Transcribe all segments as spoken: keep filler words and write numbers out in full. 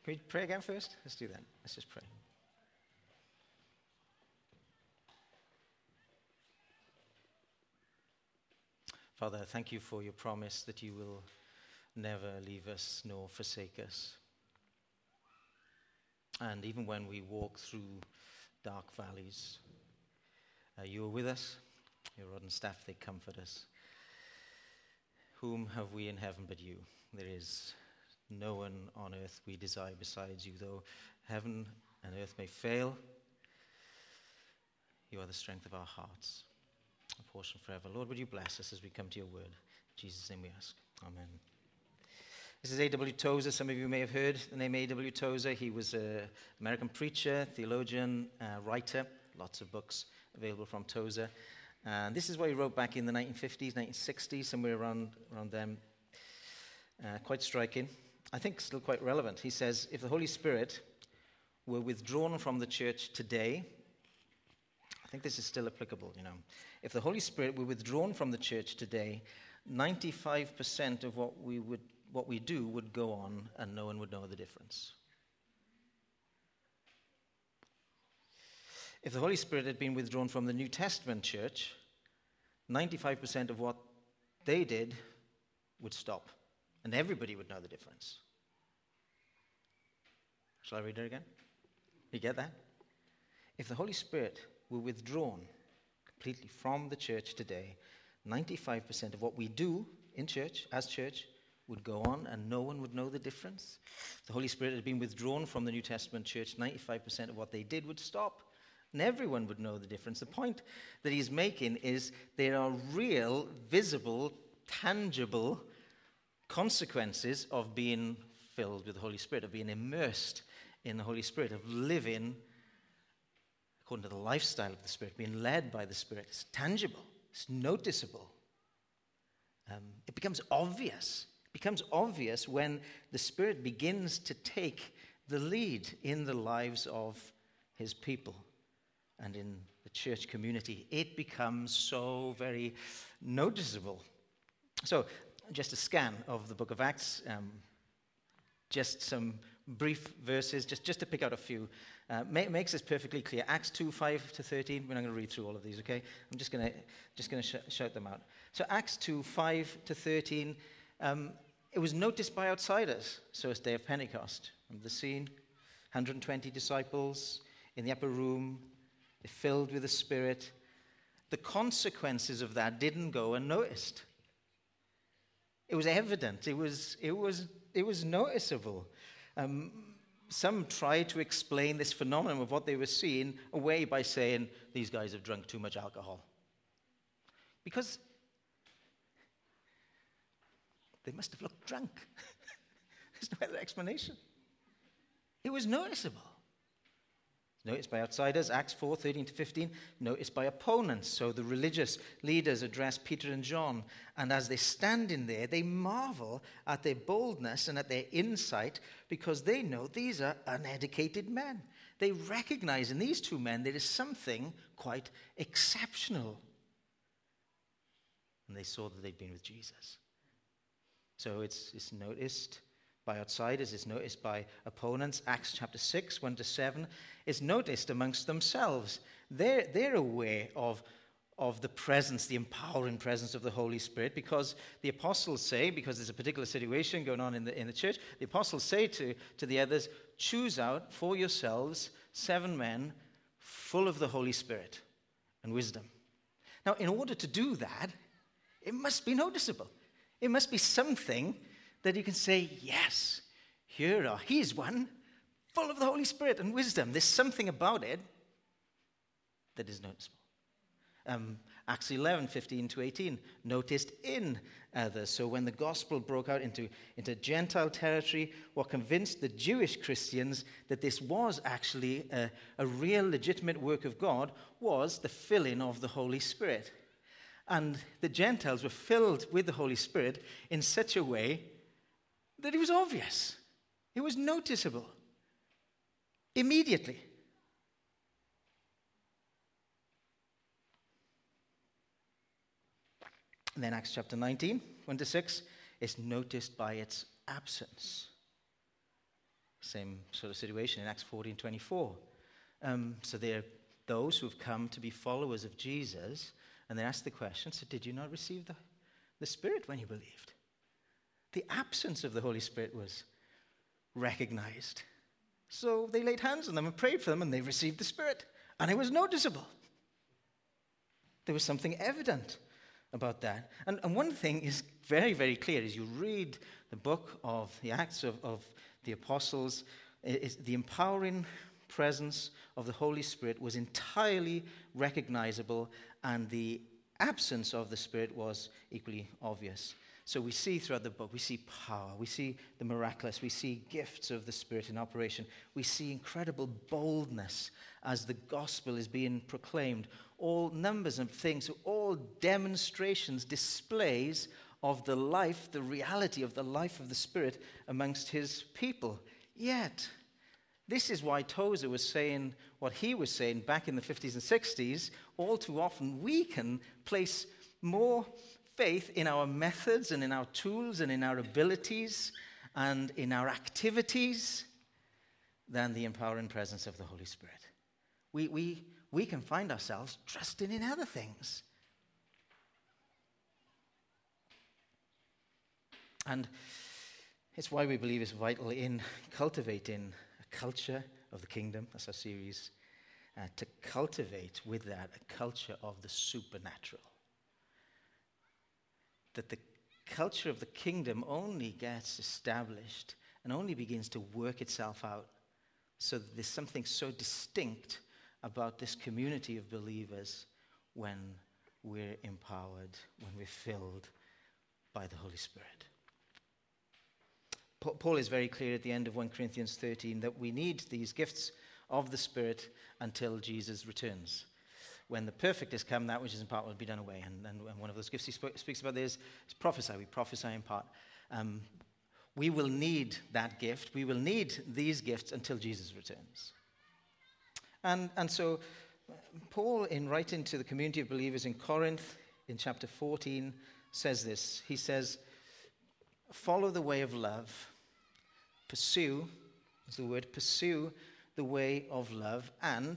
Can we pray again first? Let's do that. Let's just pray. Father, thank you for your promise that you will never leave us nor forsake us. And even when we walk through dark valleys, uh, you are with us. Your rod and staff, they comfort us. Whom have we in heaven but you? There is no one on earth we desire besides you. Though heaven and earth may fail, you are the strength of our hearts, a portion forever. Lord, would you bless us as we come to your word? In Jesus' name we ask. Amen. This is A W Tozer. Some of you may have heard the name A W Tozer. He was an American preacher, theologian, uh, writer. Lots of books available from Tozer. And this is what he wrote back in the nineteen fifties, nineteen sixties, somewhere around, around then. Uh, quite striking. I think still quite relevant. He says, if the Holy Spirit were withdrawn from the church today, I think this is still applicable, you know. If the Holy Spirit were withdrawn from the church today, ninety-five percent of what we would what we do would go on and no one would know the difference. If the Holy Spirit had been withdrawn from the New Testament church, ninety-five percent of what they did would stop and everybody would know the difference. Shall I read it again? You get that? If the Holy Spirit were withdrawn completely from the church today, ninety-five percent of what we do in church, as church, would go on and no one would know the difference. If the Holy Spirit had been withdrawn from the New Testament church, ninety-five percent of what they did would stop and everyone would know the difference. The point that he's making is there are real, visible, tangible consequences of being filled with the Holy Spirit, of being immersed in the Holy Spirit, of living according to the lifestyle of the Spirit, being led by the Spirit. It's tangible. It's noticeable. Um, it becomes obvious. It becomes obvious when the Spirit begins to take the lead in the lives of his people and in the church community. It becomes so very noticeable. So, just a scan of the book of Acts, um, just some brief verses, just, just to pick out a few. Uh, ma- makes this perfectly clear. Acts two, five to thirteen. We're not going to read through all of these, okay? I'm just going to just going to sh- shout them out. So Acts two, five to thirteen, um, it was noticed by outsiders. So it's day of Pentecost. Remember the scene? one hundred twenty disciples in the upper room. They're filled with the Spirit. The consequences of that didn't go unnoticed. It was evident. It was, it was, it was noticeable. Um, some tried to explain this phenomenon of what they were seeing away by saying, these guys have drunk too much alcohol. Because they must have looked drunk. There's no other explanation. It was noticeable. Noticed by outsiders, Acts four, thirteen to fifteen, noticed by opponents. So the religious leaders address Peter and John, and as they stand in there, they marvel at their boldness and at their insight because they know these are uneducated men. They recognize in these two men there is something quite exceptional. And they saw that they'd been with Jesus. So it's, it's noticed by outsiders, it's noticed by opponents. Acts chapter six, one to seven, is noticed amongst themselves. They're, they're aware of, of the presence, the empowering presence of the Holy Spirit, because the apostles say, because there's a particular situation going on in the, in the church, the apostles say to, to the others, choose out for yourselves seven men full of the Holy Spirit and wisdom. Now, in order to do that, it must be noticeable. It must be something that you can say, yes, here are, he's one, full of the Holy Spirit and wisdom. There's something about it that is noticeable. Um, Acts eleven, fifteen to eighteen, noticed in others. So when the gospel broke out into, into Gentile territory, what convinced the Jewish Christians that this was actually a, a real legitimate work of God was the filling of the Holy Spirit. And the Gentiles were filled with the Holy Spirit in such a way that it was obvious. It was noticeable. Immediately. And then Acts chapter nineteen, one to six, is noticed by its absence. same sort of situation in Acts fourteen twenty-four. Um, so they're those who have come to be followers of Jesus, and they ask the question, so did you not receive the, the Spirit when you believed? The absence of the Holy Spirit was recognized. So they laid hands on them and prayed for them, and they received the Spirit. And it was noticeable. There was something evident about that. And, and one thing is very, very clear as you read the book of the Acts of, of the Apostles, is the empowering presence of the Holy Spirit was entirely recognizable, and the absence of the Spirit was equally obvious. So we see throughout the book, we see power, we see the miraculous, we see gifts of the Spirit in operation, we see incredible boldness as the gospel is being proclaimed, all numbers of things, all demonstrations, displays of the life, the reality of the life of the Spirit amongst his people. Yet, this is why Tozer was saying what he was saying back in the fifties and sixties. All too often, we can place more faith in our methods and in our tools and in our abilities and in our activities than the empowering presence of the Holy Spirit. We, we, we can find ourselves trusting in other things. And it's why we believe it's vital in cultivating a culture of the kingdom. That's our series. Uh, to cultivate with that a culture of the supernatural. That the culture of the kingdom only gets established and only begins to work itself out. So that there's something so distinct about this community of believers when we're empowered, when we're filled by the Holy Spirit. Paul is very clear at the end of First Corinthians thirteen that we need these gifts of the Spirit until Jesus returns. When the perfect has come, that which is in part will be done away. And, and, and one of those gifts he sp- speaks about is, is prophesy. We prophesy in part. Um, we will need that gift. We will need these gifts until Jesus returns. And, and so Paul, in writing to the community of believers in Corinth, in chapter fourteen, says this. He says, follow the way of love. Pursue, is the word, pursue the way of love, and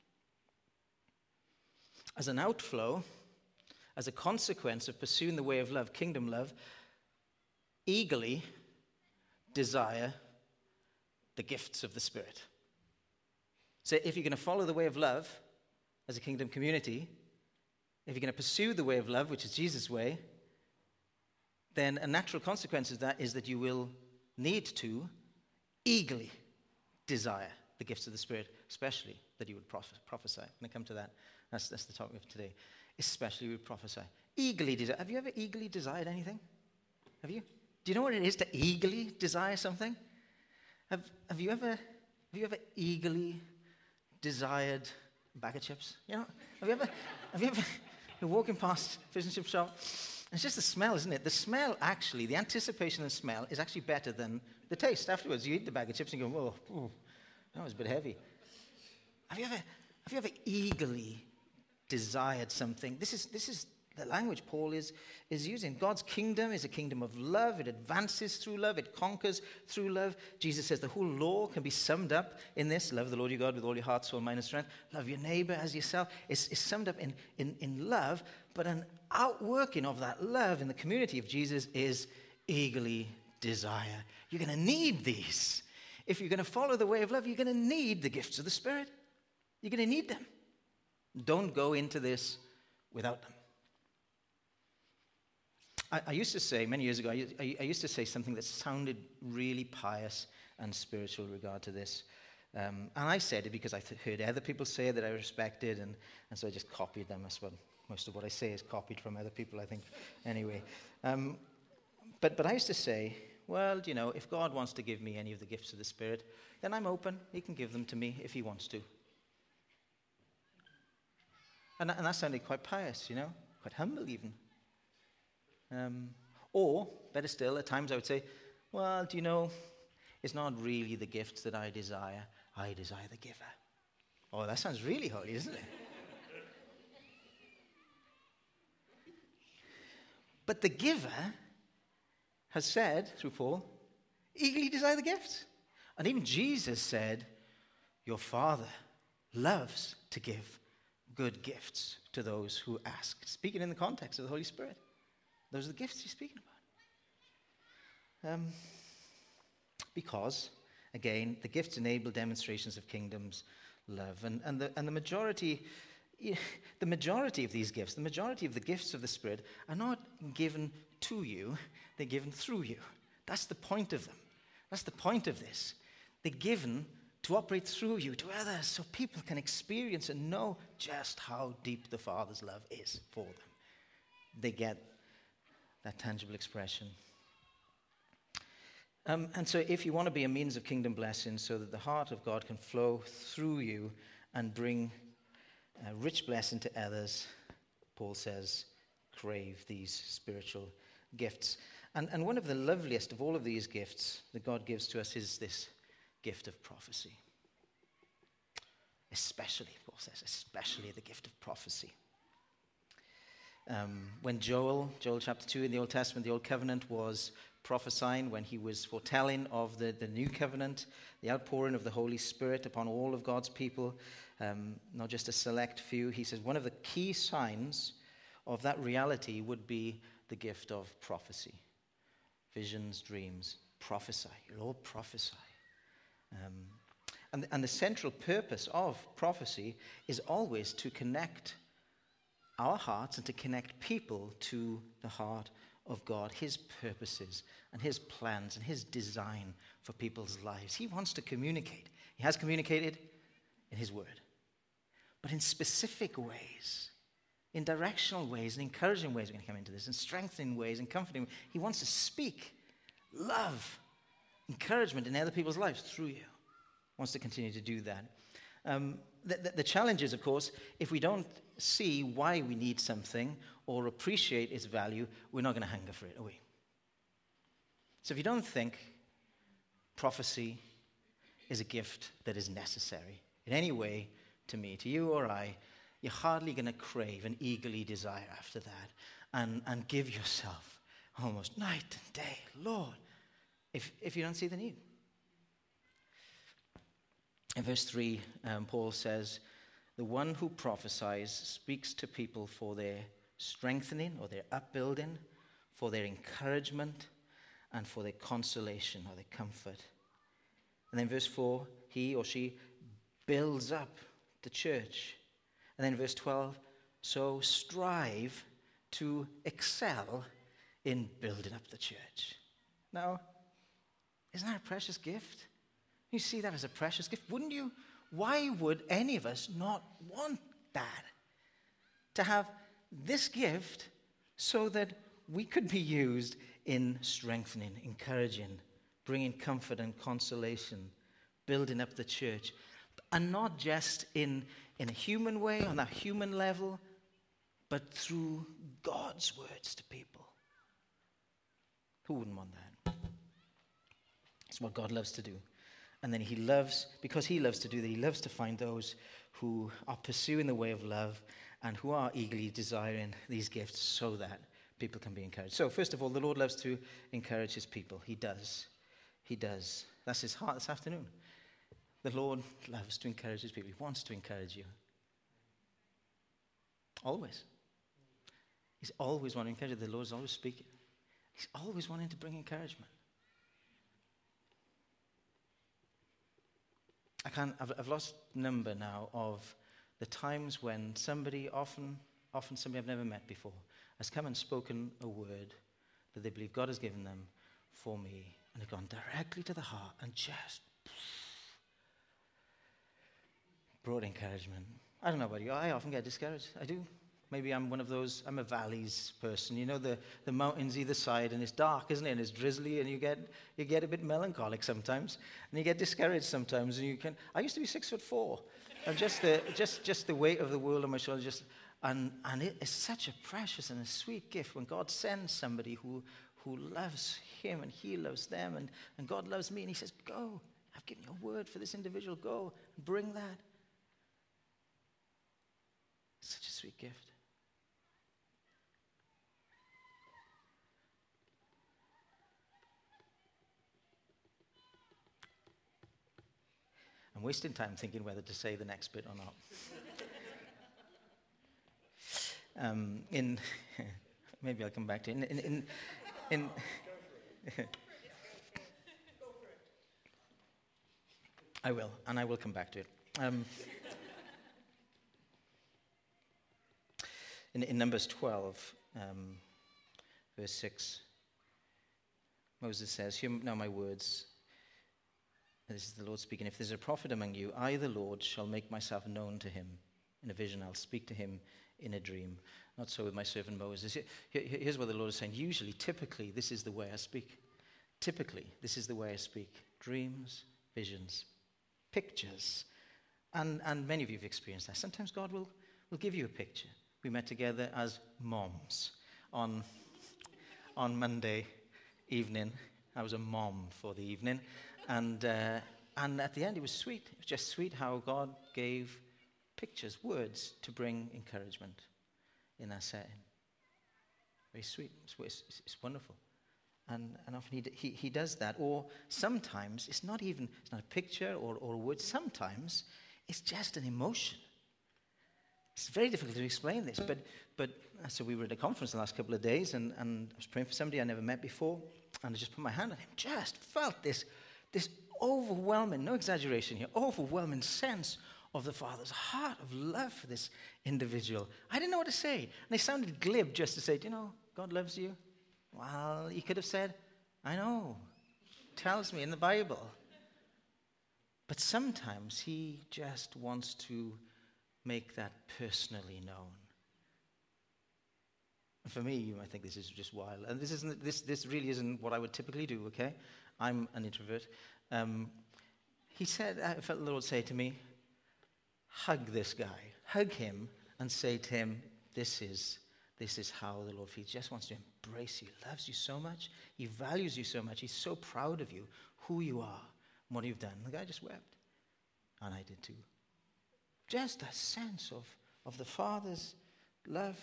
as an outflow, as a consequence of pursuing the way of love, kingdom love, eagerly desire the gifts of the Spirit. So if you're going to follow the way of love as a kingdom community, if you're going to pursue the way of love, which is Jesus' way, then a natural consequence of that is that you will need to eagerly desire the gifts of the Spirit, especially that you would proph- prophesy. I'm going to come to that. That's, that's the topic of today. Especially we prophesy. Eagerly desire. Have you ever eagerly desired anything? Have you? Do you know what it is to eagerly desire something? Have, have you ever have you ever eagerly desired a bag of chips? You know? Have you ever have you ever you're walking past a fish and chip shop? It's just the smell, isn't it? The smell actually, the anticipation and smell is actually better than the taste afterwards. You eat the bag of chips and you go, whoa, ooh, that was a bit heavy. Have you ever have you ever eagerly desired something? This is this is the language Paul is, is using. God's kingdom is a kingdom of love. It advances through love. It conquers through love. Jesus says the whole law can be summed up in this. Love the Lord your God with all your heart, soul, mind, and strength. Love your neighbor as yourself. It's, it's summed up in, in, in love, but an outworking of that love in the community of Jesus is eagerly desire. You're going to need these. If you're going to follow the way of love, you're going to need the gifts of the Spirit. You're going to need them. Don't go into this without them. I, I used to say, many years ago, I, I, I used to say something that sounded really pious and spiritual in regard to this. Um, and I said it because I th- heard other people say it that I respected, and, and so I just copied them. That's what most of what I say is copied from other people, I think, anyway. Um, but, but I used to say, well, you know, if God wants to give me any of the gifts of the Spirit, then I'm open. He can give them to me if he wants to. And that, and that sounded quite pious, you know, quite humble even. Um, or, better still, at times I would say, well, do you know, it's not really the gifts that I desire. I desire the giver. Oh, that sounds really holy, isn't it? But the giver has said, through Paul, eagerly desire the gifts. And even Jesus said, your Father loves to give good gifts to those who ask. Speaking in the context of the Holy Spirit. Those are the gifts he's speaking about. Um, because, again, the gifts enable demonstrations of kingdom's love. And, and, the, and the majority... The majority of these gifts, the majority of the gifts of the Spirit are not given to you, they're given through you. That's the point of them. That's the point of this. They're given to operate through you to others so people can experience and know just how deep the Father's love is for them. They get that tangible expression. Um, and so if you want to be a means of kingdom blessing so that the heart of God can flow through you and bring a rich blessing to others, Paul says, crave these spiritual gifts. And, and one of the loveliest of all of these gifts that God gives to us is this gift of prophecy. Especially, Paul says, especially the gift of prophecy. Um, when Joel, Joel chapter two in the Old Testament, the Old Covenant was prophesying, when he was foretelling of the, the new covenant, the outpouring of the Holy Spirit upon all of God's people, um, not just a select few, he says one of the key signs of that reality would be the gift of prophecy. Visions, dreams, prophesy. Lord, prophesy. Um, and, and the central purpose of prophecy is always to connect our hearts and to connect people to the heart of God, his purposes and his plans and his design for people's lives. He wants to communicate. He has communicated in his word, but in specific ways, in directional ways, in encouraging ways. We're going to come into this, in strengthening ways, in comforting ways. He wants to speak love, encouragement in other people's lives through you. He wants to continue to do that. Um, the, the, the challenge is, of course, if we don't see why we need something or appreciate its value, we're not going to hunger for it, are we? So if you don't think prophecy is a gift that is necessary in any way to me, to you or I, you're hardly going to crave and eagerly desire after that and, and give yourself almost night and day, Lord, if, if you don't see the need. In verse three, um, Paul says, the one who prophesies speaks to people for their strengthening or their upbuilding, for their encouragement, and for their consolation or their comfort. And then verse four, he or she builds up the church. And then verse twelve, so strive to excel in building up the church. Now, isn't that a precious gift? You see that as a precious gift, wouldn't you? Why would any of us not want that? To have this gift so that we could be used in strengthening, encouraging, bringing comfort and consolation, building up the church. And not just in, in a human way, on that human level, but through God's words to people. Who wouldn't want that? It's what God loves to do. And then he loves, because he loves to do that, he loves to find those who are pursuing the way of love and who are eagerly desiring these gifts so that people can be encouraged. So first of all, the Lord loves to encourage his people. He does. He does. That's his heart this afternoon. The Lord loves to encourage his people. He wants to encourage you. Always. He's always wanting to encourage you. The Lord's always speaking. He's always wanting to bring encouragement. I can't, I've, I've lost number now of the times when somebody, often, often somebody I've never met before, has come and spoken a word that they believe God has given them for me, and they've gone directly to the heart and just brought encouragement. I don't know about you, I often get discouraged. I do. Maybe I'm one of those, I'm a valleys person. You know, the, the mountains either side, and it's dark, isn't it? And it's drizzly, and you get you get a bit melancholic sometimes, and you get discouraged sometimes. And you can. I used to be six foot four, and just the just just the weight of the world on my shoulders. Just and and it is such a precious and a sweet gift when God sends somebody who who loves Him and He loves them, and and God loves me, and He says, "Go. I've given you a word for this individual. Go and bring that." Such a sweet gift. wasting time thinking whether to say the next bit or not. um, in maybe I'll come back to it. In, in, in, in I will, and I will come back to it. Um, in, in Numbers twelve, um, verse six, Moses says, "Hear now my words." This is the Lord speaking. "If there's a prophet among you, I, the Lord, shall make myself known to him. In a vision, I'll speak to him in a dream. Not so with my servant Moses." Here, here's what the Lord is saying. Usually, typically, this is the way I speak. Typically, this is the way I speak. Dreams, visions, pictures. And, and many of you have experienced that. Sometimes God will, will give you a picture. We met together as moms on, on Monday evening. I was a mom for the evening. And, uh, and at the end, it was sweet. It was just sweet how God gave pictures, words, to bring encouragement in that setting. Very sweet. It's, it's, it's wonderful. And, and often he, he, he does that. Or sometimes it's not even, it's not a picture or, or a word. Sometimes it's just an emotion. It's very difficult to explain this. But, but so we were at a conference the last couple of days, and, and I was praying for somebody I never met before, and I just put my hand on him, just felt this, this overwhelming, no exaggeration here, overwhelming sense of the Father's heart of love for this individual. I didn't know what to say. And it sounded glib just to say, "Do you know, God loves you?" Well, he could have said, "I know, it tells me in the Bible." But sometimes he just wants to make that personally known. And for me, you might think this is just wild. And this isn't. This this really isn't what I would typically do, okay? I'm an introvert. Um, he said, I felt the Lord say to me, "Hug this guy. Hug him and say to him, this is This is how the Lord feels. He just wants to embrace you. He loves you so much. He values you so much. He's so proud of you, who you are, and what you've done." The guy just wept. And I did too. Just a sense of, of the Father's love.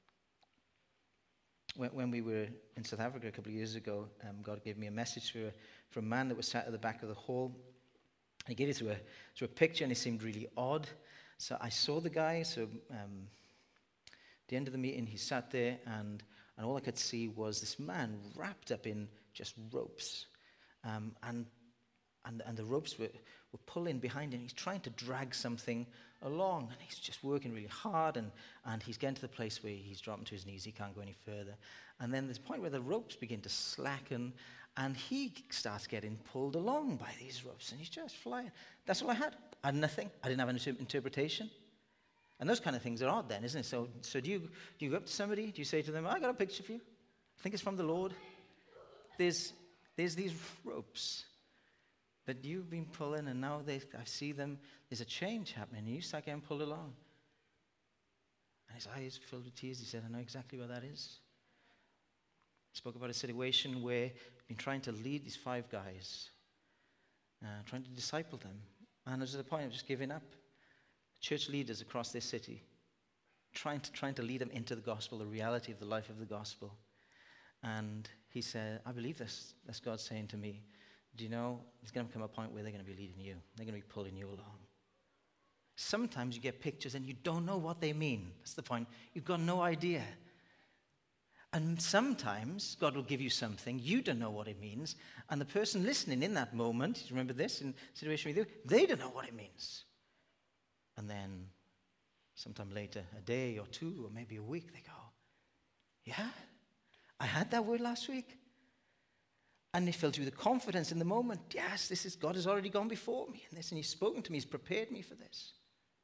When, when we were in South Africa a couple of years ago, um, God gave me a message for a, for a man that was sat at the back of the hall. He gave it through a, through a picture, and it seemed really odd. So I saw the guy, so... Um, At the end of the meeting, he sat there, and, and all I could see was this man wrapped up in just ropes. Um, and, and and the ropes were, were pulling behind him. He's trying to drag something along, and he's just working really hard, and, and he's getting to the place where he's dropping to his knees. He can't go any further. And then there's a point where the ropes begin to slacken, and he starts getting pulled along by these ropes, and he's just flying. That's all I had. I had nothing. I didn't have an inter- interpretation. And those kind of things are odd then, isn't it? So, so do you do you go up to somebody? Do you say to them, "I got a picture for you. I think it's from the Lord. There's there's these ropes that you've been pulling, and now they I see them. There's a change happening, and you start getting pulled along." And his eyes filled with tears. He said, "I know exactly what that is." He spoke about a situation where he'd been trying to lead these five guys, uh, trying to disciple them, and there was at the point of just giving up. Church leaders across this city, trying to trying to lead them into the gospel, the reality of the life of the gospel. And he said, "I believe this. That's God saying to me, do you know, there's going to come a point where they're going to be leading you. They're going to be pulling you along." Sometimes you get pictures and you don't know what they mean. That's the point. You've got no idea. And sometimes God will give you something, you don't know what it means, and the person listening in that moment, you remember this in a situation with you, they don't know what it means. And then sometime later, a day or two or maybe a week, they go, "Yeah, I had that word last week." And it fills you with confidence in the moment. Yes, this is God has already gone before me in this, and he's spoken to me, he's prepared me for this.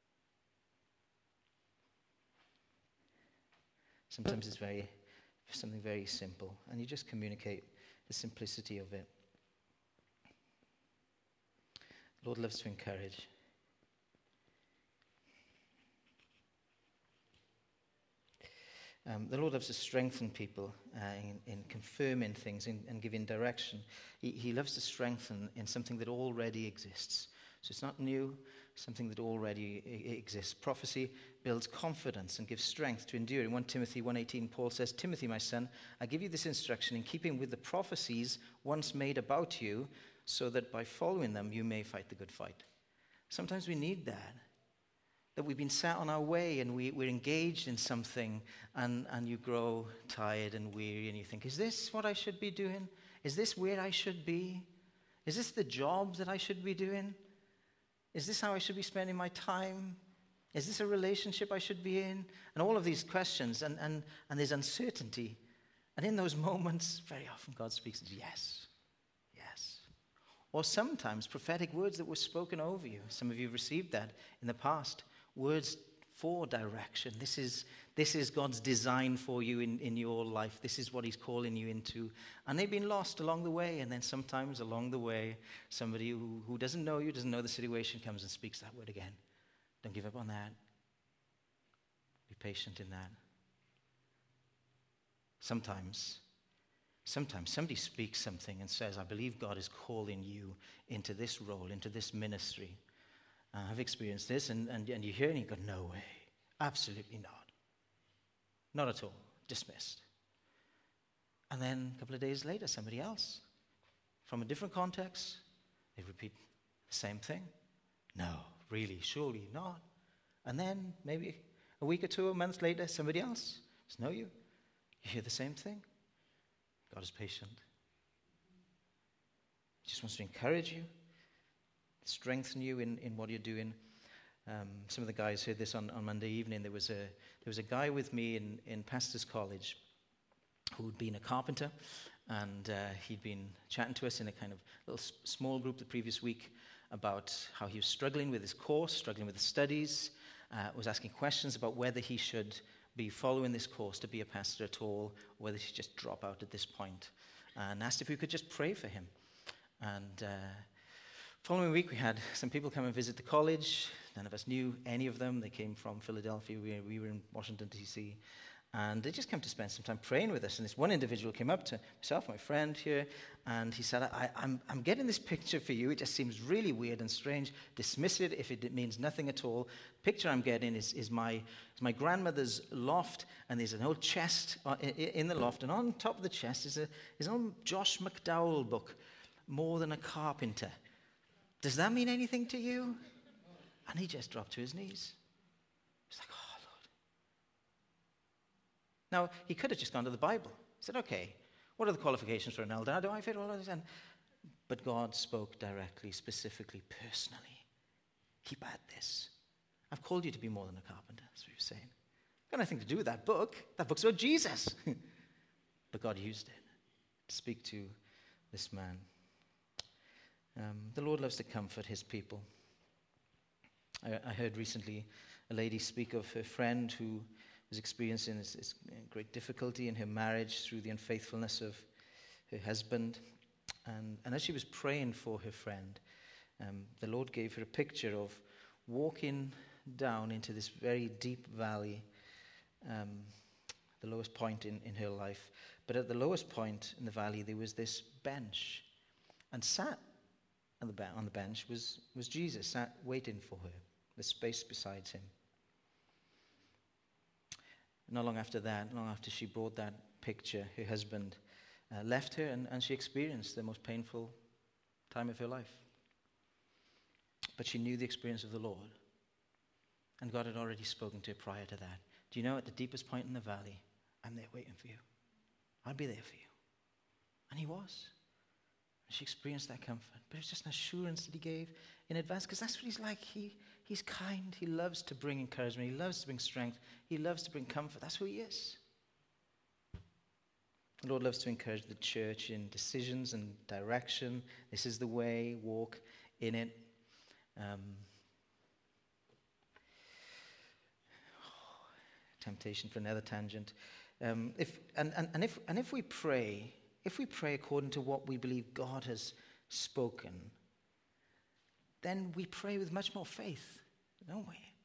Sometimes it's very something very simple, and you just communicate the simplicity of it. The Lord loves to encourage. Um, the Lord loves to strengthen people uh, in, in confirming things in, and giving direction. He, he loves to strengthen in something that already exists. So it's not new, something that already I- exists. Prophecy builds confidence and gives strength to endure. In First Timothy one eighteen, Paul says, "Timothy, my son, I give you this instruction in keeping with the prophecies once made about you, so that by following them you may fight the good fight." Sometimes we need that. That we've been sat on our way and we, we're engaged in something and, and you grow tired and weary and you think, is this what I should be doing? Is this where I should be? Is this the job that I should be doing? Is this how I should be spending my time? Is this a relationship I should be in? And all of these questions, and, and, and there's uncertainty. And in those moments, very often God speaks, yes, yes. Or sometimes prophetic words that were spoken over you. Some of you have received that in the past. Words for direction. This is, this is God's design for you in, in your life. This is what he's calling you into. And they've been lost along the way. And then sometimes along the way, somebody who, who doesn't know you, doesn't know the situation, comes and speaks that word again. Don't give up on that. Be patient in that. Sometimes, sometimes somebody speaks something and says, I believe God is calling you into this role, into this ministry. Uh, I've experienced this, and, and, and you hear it and you go, no way, absolutely not. Not at all, dismissed. And then a couple of days later, somebody else, from a different context, they repeat the same thing. No, really, surely not. And then maybe a week or two, a month later, somebody else says, no, you, you hear the same thing. God is patient. He just wants to encourage you, strengthen you in, in what you're doing. Um, some of the guys heard this on, on Monday evening. There was a there was a guy with me in, in Pastors College who'd been a carpenter, and uh, he'd been chatting to us in a kind of little s- small group the previous week about how he was struggling with his course, struggling with the studies, uh, was asking questions about whether he should be following this course to be a pastor at all, or whether he should just drop out at this point, and asked if we could just pray for him. And uh, following week, we had some people come and visit the college. None of us knew any of them. They came from Philadelphia. We, we were in Washington, D C And they just came to spend some time praying with us. And this one individual came up to myself, my friend here, and he said, I, I'm, I'm getting this picture for you. It just seems really weird and strange. Dismiss it if it means nothing at all. Picture I'm getting is, is, my, is my grandmother's loft, and there's an old chest in the loft. And on top of the chest is, a, is an old Josh McDowell book, More Than a Carpenter. Does that mean anything to you? And he just dropped to his knees. He's like, oh, Lord. Now, he could have just gone to the Bible. He said, okay, what are the qualifications for an elder? How do I fit all of this? And, but God spoke directly, specifically, personally. Keep at this. I've called you to be more than a carpenter. That's what he was saying. Got nothing to do with that book. That book's about Jesus. But God used it to speak to this man. Um, the Lord loves to comfort his people. I, I heard recently a lady speak of her friend who was experiencing this, this great difficulty in her marriage through the unfaithfulness of her husband. And, and as she was praying for her friend, um, the Lord gave her a picture of walking down into this very deep valley, um, the lowest point in, in her life. But at the lowest point in the valley, there was this bench. And sat on the, on the bench was, was Jesus, sat waiting for her, the space beside him. Not long after that, not long after she brought that picture, her husband uh, left her, and, and she experienced the most painful time of her life. But she knew the experience of the Lord, and God had already spoken to her prior to that. Do you know, at the deepest point in the valley, I'm there waiting for you. I'll be there for you. And he was. She experienced that comfort. But it was just an assurance that he gave in advance, because that's what he's like. He, he's kind. He loves to bring encouragement. He loves to bring strength. He loves to bring comfort. That's who he is. The Lord loves to encourage the church in decisions and direction. This is the way. Walk in it. Um, temptation for another tangent. Um, if and, and, and if and if we pray... If we pray according to what we believe God has spoken, then we pray with much more faith, don't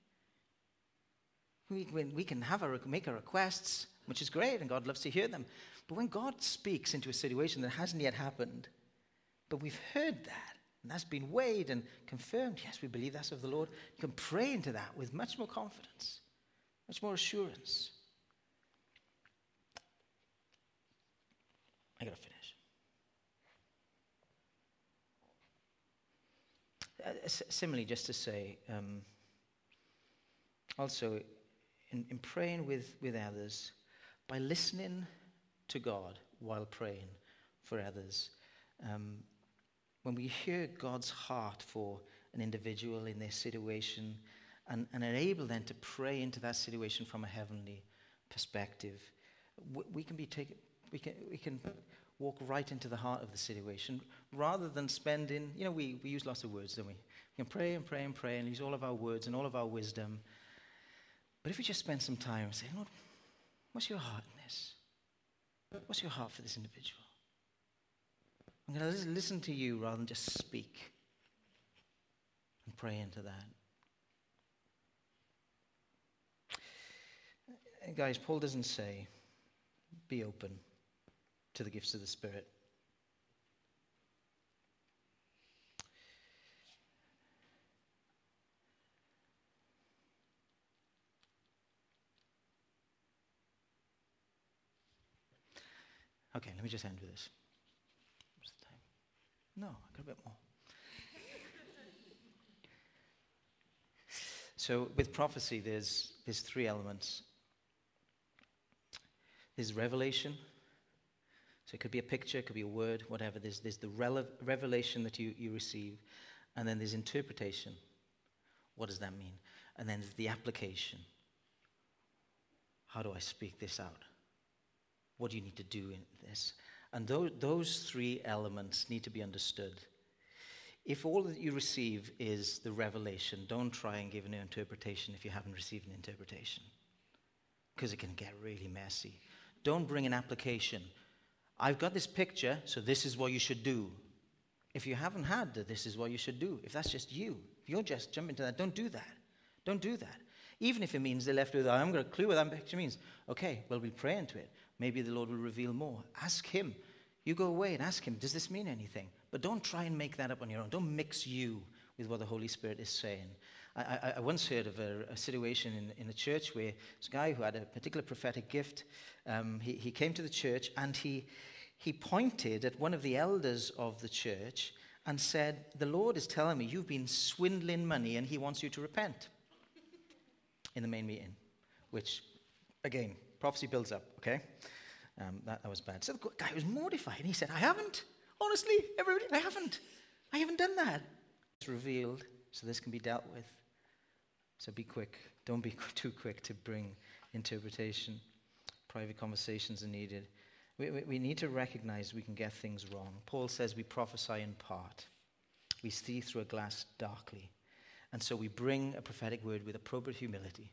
we? We, we can have our, make our requests, which is great, and God loves to hear them. But when God speaks into a situation that hasn't yet happened, but we've heard that, and that's been weighed and confirmed, yes, we believe that's of the Lord, you can pray into that with much more confidence, much more assurance. I got to finish. uh, s- similarly, just to say, um, also in, in praying with, with others, by listening to God while praying for others, um, when we hear God's heart for an individual in their situation and, and are able then to pray into that situation from a heavenly perspective, we, we can be taken, we can, we can walk right into the heart of the situation rather than spending, you know, we, we use lots of words, don't we? We can pray and pray and pray and use all of our words and all of our wisdom. But if we just spend some time and say, Lord, what's your heart in this? What's your heart for this individual? I'm going to listen to you rather than just speak and pray into that. And guys, Paul doesn't say, be open to the gifts of the Spirit. Okay, let me just end with this. What's the time? No, I got a bit more. So with prophecy, there's there's three elements. There's revelation. So it could be a picture, it could be a word, whatever. There's, there's the rele- revelation that you, you receive. And then there's interpretation. What does that mean? And then there's the application. How do I speak this out? What do you need to do in this? And those, those three elements need to be understood. If all that you receive is the revelation, don't try and give an interpretation if you haven't received an interpretation, because it can get really messy. Don't bring an application. I've got this picture, so this is what you should do. If you haven't had the this is what you should do, if that's just you, if you're just jumping into that, don't do that. Don't do that. Even if it means they're left with, I haven't got a clue what that picture means. Okay, well, we'll pray into it. Maybe the Lord will reveal more. Ask him. You go away and ask him, does this mean anything? But don't try and make that up on your own. Don't mix you with what the Holy Spirit is saying. I, I, I once heard of a, a situation in, in a church where this guy who had a particular prophetic gift, um, he, he came to the church and he, he pointed at one of the elders of the church and said, the Lord is telling me you've been swindling money and he wants you to repent in the main meeting, which, again, prophecy builds up, okay? Um, that, that was bad. So the guy was mortified and he said, I haven't. Honestly, everybody, I haven't. I haven't done that. It's revealed so this can be dealt with. So be quick. Don't be too quick to bring interpretation. Private conversations are needed. We, we, we need to recognize we can get things wrong. Paul says we prophesy in part. We see through a glass darkly. And so we bring a prophetic word with appropriate humility.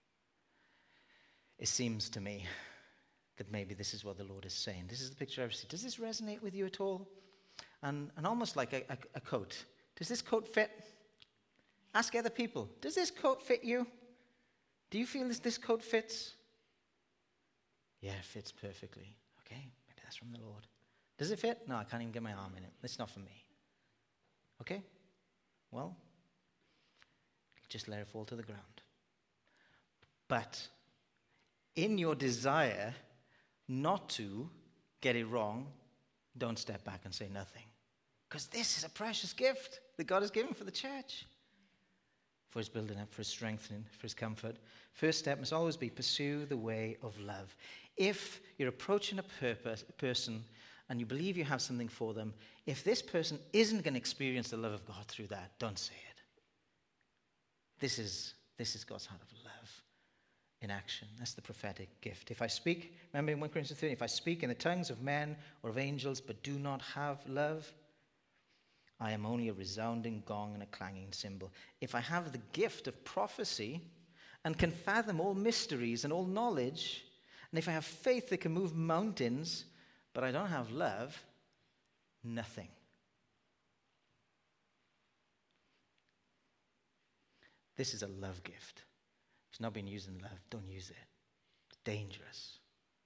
It seems to me that maybe this is what the Lord is saying. This is the picture I've seen. Does this resonate with you at all? And, and almost like a, a, a coat. Does this coat fit? Ask other people. Does this coat fit you? Do you feel this, this coat fits? Yeah, it fits perfectly. Okay, maybe that's from the Lord. Does it fit? No, I can't even get my arm in it. It's not for me. Okay? Well, just let it fall to the ground. But in your desire not to get it wrong, don't step back and say nothing. Because this is a precious gift that God has given for the church. For his building up, for his strengthening, for his comfort. First step must always be pursue the way of love. If you're approaching a purpose, person and you believe you have something for them, if this person isn't going to experience the love of God through that, don't say it. This is, this is God's heart of love in action. That's the prophetic gift. If I speak, remember in First Corinthians thirteen, if I speak in the tongues of men or of angels but do not have love, I am only a resounding gong and a clanging cymbal. If I have the gift of prophecy and can fathom all mysteries and all knowledge, and if I have faith that can move mountains, but I don't have love, nothing. This is a love gift. If it's not being used in love, don't use it. It's dangerous.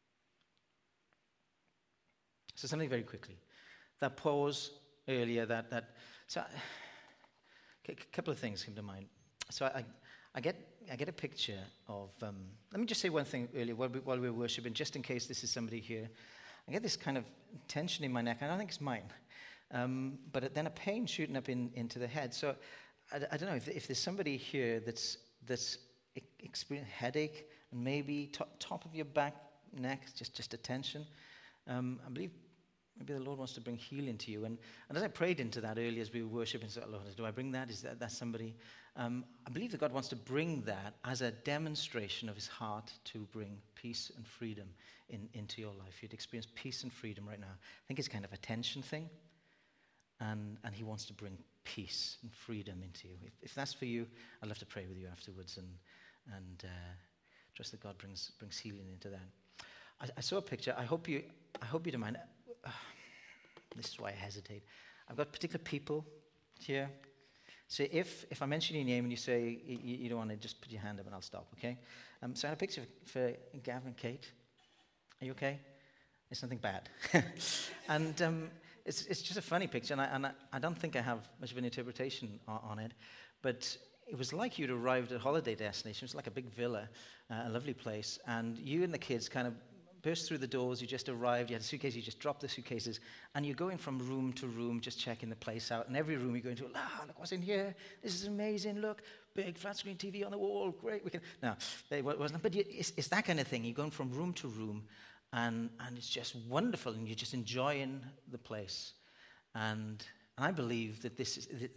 So something very quickly. That pause earlier, that, that so a couple of things come to mind. So I, I get I get a picture of, um, let me just say one thing earlier while we, while we were worshiping, just in case this is somebody here. I get this kind of tension in my neck. I don't think it's mine. Um, but then a pain shooting up in, into the head. So I, I don't know if, if there's somebody here that's that's e- experiencing headache and maybe top, top of your back, neck, just just a tension. Um, I believe maybe the Lord wants to bring healing to you. And, and as I prayed into that earlier as we were worshiping, so Lord, do I bring that? Is that that's somebody? Um, I believe that God wants to bring that as a demonstration of his heart to bring peace and freedom in, into your life. You'd experience peace and freedom right now. I think it's kind of a tension thing. And, and he wants to bring peace and freedom into you. If, if that's for you, I'd love to pray with you afterwards and, and uh, trust that God brings, brings healing into that. I, I saw a picture. I hope you, I hope you don't mind. Uh, this is why I hesitate. I've got particular people here. So if, if I mention your name and you say you, you don't want to, just put your hand up and I'll stop, okay? Um, so I had a picture for Gavin and Kate. Are you okay? It's nothing bad. and um, it's it's just a funny picture, and I, and I, I don't think I have much of an interpretation on, on it, but it was like you'd arrived at a holiday destination. It was like a big villa, uh, a lovely place, and you and the kids kind of burst through the doors. You just arrived, you had a suitcase, you just dropped the suitcases, and you're going from room to room, just checking the place out. And every room you go into, ah, look what's in here. This is amazing. Look, big flat screen T V on the wall. Great. We can. No, it wasn't. But it's, it's that kind of thing. You're going from room to room, and and it's just wonderful, and you're just enjoying the place. And, and I believe that this is that,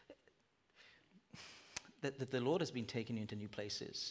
that, that the Lord has been taking you into new places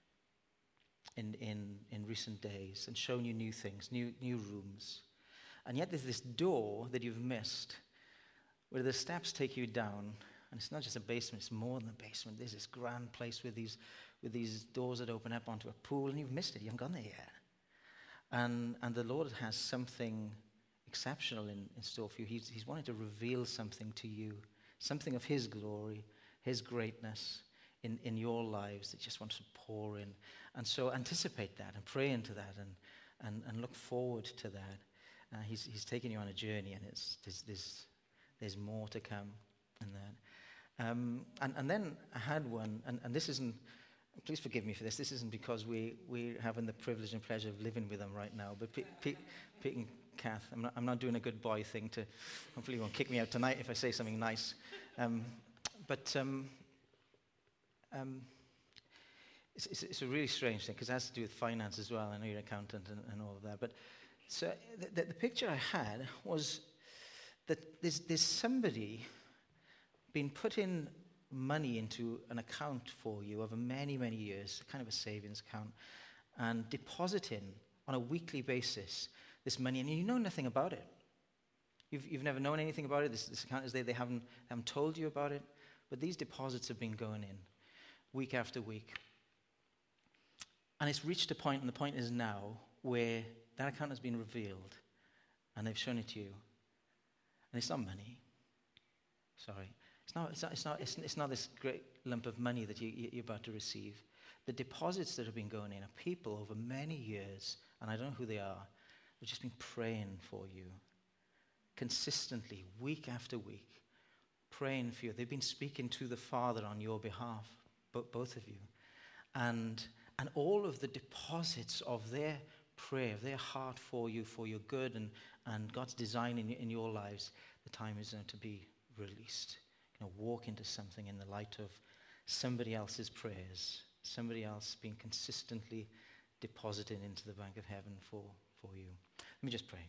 in, in, in recent days and showing you new things, new new rooms. And yet there's this door that you've missed where the steps take you down, and it's not just a basement, it's more than a basement. There's this grand place with these with these doors that open up onto a pool, and you've missed it. You haven't gone there yet. And and the Lord has something exceptional in, in store for you. He's, he's wanting to reveal something to you, something of his glory, his greatness in, in your lives that just wants to pour in. And so anticipate that and pray into that and and, and look forward to that. Uh, he's he's taking you on a journey, and it's there's there's, there's more to come in that. Um, and, and then I had one, and, and this isn't, please forgive me for this, this isn't because we, we're having the privilege and pleasure of living with them right now, but Pete, Pete, Pete and Kath, I'm not, I'm not doing a good boy thing to, hopefully you won't kick me out tonight if I say something nice. Um, but um, um, it's, it's, it's a really strange thing because it has to do with finance as well. I know you're an accountant and, and all of that. But so the, the, the picture I had was that there's, there's somebody been putting money into an account for you over many, many years, kind of a savings account, and depositing on a weekly basis this money, and you know nothing about it. You've, you've never known anything about it. This, this account is there. They haven't, haven't told you about it, but these deposits have been going in week after week. And it's reached a point, and the point is now, where that account has been revealed, and they've shown it to you. And it's not money. Sorry. It's not, it's not, it's not, it's, it's not this great lump of money that you, you're about to receive. The deposits that have been going in are people over many years, and I don't know who they are, they've just been praying for you consistently, week after week, praying for you. They've been speaking to the Father on your behalf, both of you. And, and all of the deposits of their prayer, of their heart for you, for your good, and, and God's design in, in your lives, the time is now to be released. You know, walk into something in the light of somebody else's prayers, somebody else being consistently deposited into the bank of heaven for, for you. Let me just pray.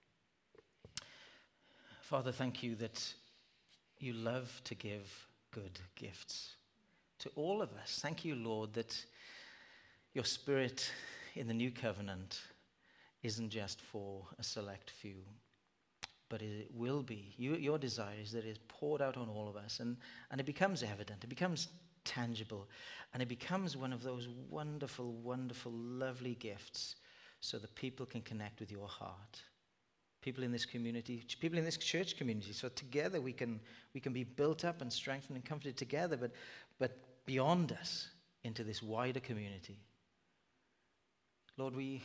Father, thank you that you love to give good gifts to all of us. Thank you, Lord, that your Spirit in the new covenant isn't just for a select few, but it will be. You, your desire is that it is poured out on all of us, and, and it becomes evident, it becomes tangible, and it becomes one of those wonderful, wonderful, lovely gifts so that people can connect with your heart. People in this community, people in this church community, so together we can we can be built up and strengthened and comforted together, but but beyond us into this wider community. Lord, we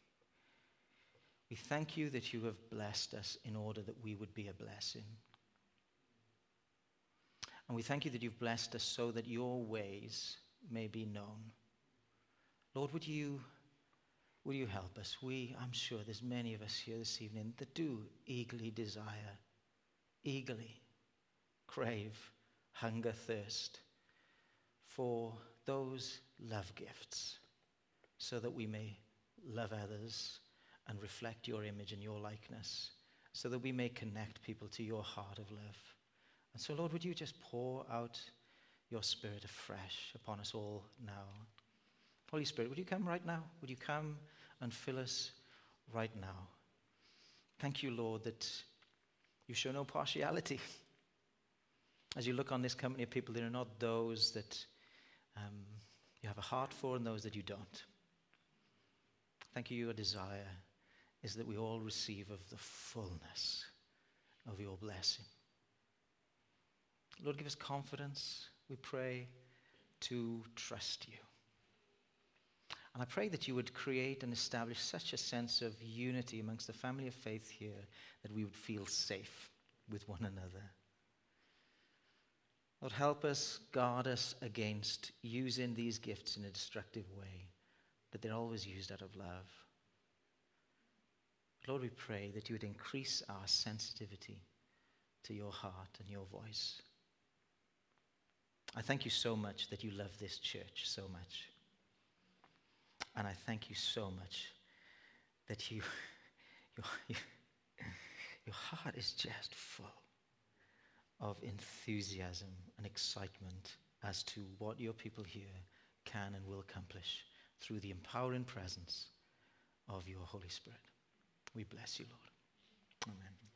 we thank you that you have blessed us in order that we would be a blessing. And we thank you that you've blessed us so that your ways may be known. Lord, would you Will you help us? We, I'm sure there's many of us here this evening that do eagerly desire eagerly crave, hunger, thirst for those love gifts so that we may love others and reflect your image and your likeness, so that we may connect people to your heart of love. And so, Lord, would you just pour out your Spirit afresh upon us all now? Holy Spirit, would you come right now? Would you come and fill us right now? Thank you, Lord, that you show no partiality. As you look on this company of people, there are not those that um, you have a heart for and those that you don't. Thank you, your desire is that we all receive of the fullness of your blessing. Lord, give us confidence, we pray, to trust you. And I pray that you would create and establish such a sense of unity amongst the family of faith here that we would feel safe with one another. Lord, help us, guard us against using these gifts in a destructive way, but they're always used out of love. Lord, we pray that you would increase our sensitivity to your heart and your voice. I thank you so much that you love this church so much. And I thank you so much that you, your, your heart is just full of enthusiasm and excitement as to what your people here can and will accomplish through the empowering presence of your Holy Spirit. We bless you, Lord. Amen.